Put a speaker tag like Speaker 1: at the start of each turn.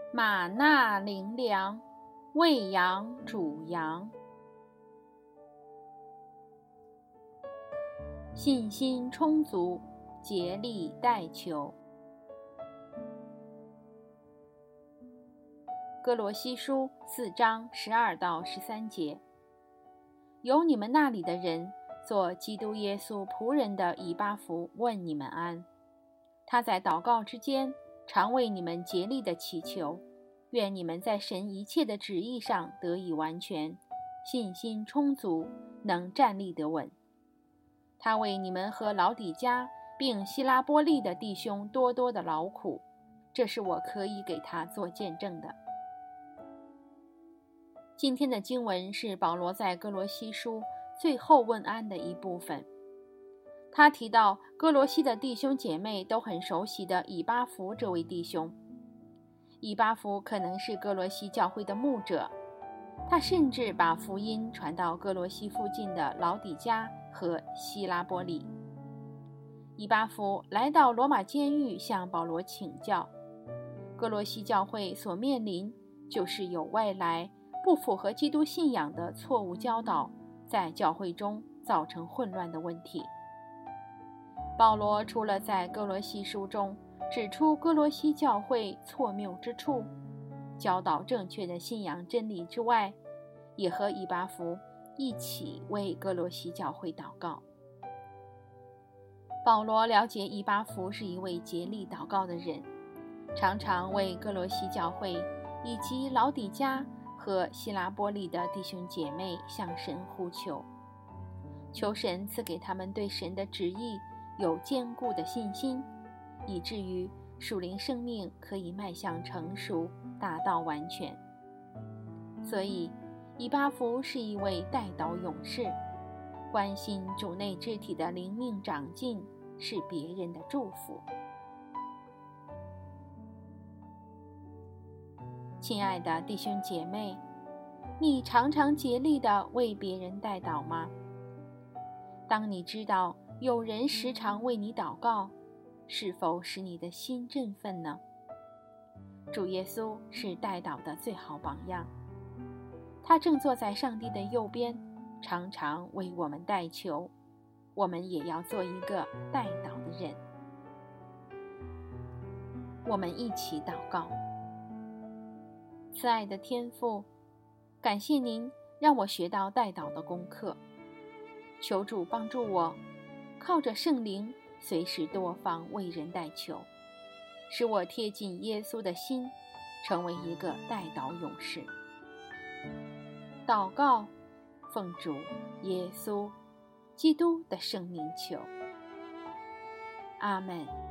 Speaker 1: 玛纳灵粮，喂养主羊。信心充足，竭力代求。哥罗西书4章12到13节。有你们那里的人，做基督耶稣仆人的以巴弗问你们安。他在祷告之间，常为你们竭力的祈求，愿你们在神一切的旨意上得以完全，信心充足，能站立得稳。他为你们和老底嘉并希拉波利的弟兄多多的劳苦，这是我可以给他做见证的。今天的经文是保罗在哥罗西书最后问安的一部分。他提到哥罗西的弟兄姐妹都很熟悉的以巴弗这位弟兄。以巴弗可能是哥罗西教会的牧者，他甚至把福音传到哥罗西附近的老底嘉和希拉波利。以巴弗来到罗马监狱向保罗请教，哥罗西教会所面临就是有外来不符合基督信仰的错误教导在教会中造成混乱的问题。保罗除了在哥罗西书中指出哥罗西教会错谬之处，教导正确的信仰真理之外，也和以巴弗一起为哥罗西教会祷告。保罗了解以巴弗是一位竭力祷告的人，常常为哥罗西教会以及老底嘉和希拉波利的弟兄姐妹向神呼求，求神赐给他们对神的旨意有坚固的信心，以至于属灵生命可以迈向成熟，达到完全。所以以巴弗是一位代祷勇士，关心主内肢体的灵命长进，是别人的祝福。亲爱的弟兄姐妹，你常常竭力地为别人代祷吗？当你知道有人时常为你祷告，是否使你的心振奋呢？主耶稣是代祷的最好榜样，他正坐在上帝的右边，常常为我们代求，我们也要做一个代祷的人。我们一起祷告。慈爱的天父，感谢您让我学到代祷的功课，求主帮助我，靠着圣灵随时多方为人代求，使我贴近耶稣的心，成为一个代祷勇士。祷告，奉主耶稣基督的圣名求，阿们。